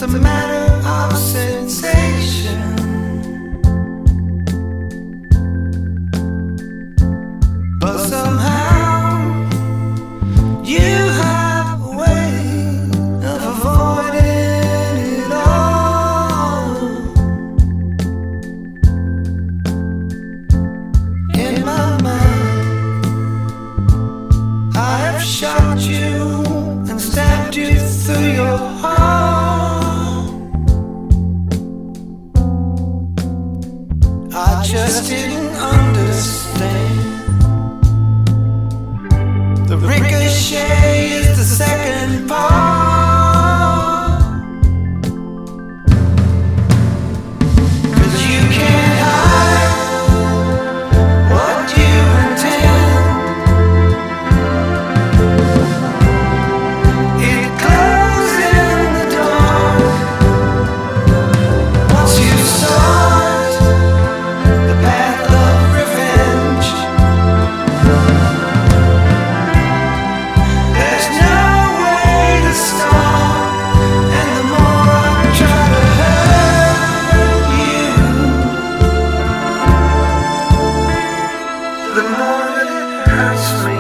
a matter of sensation. But somehow you have a way of avoiding it all. In my mind, I have shot you and stabbed you through your heart. I just didn't understand. The ricochet is the second part. 'Cause you can't hide what you intend. It glows in the dark. Once you start the path of revenge, there's no way to stop. And the more I try to hurt you, the more it hurts me.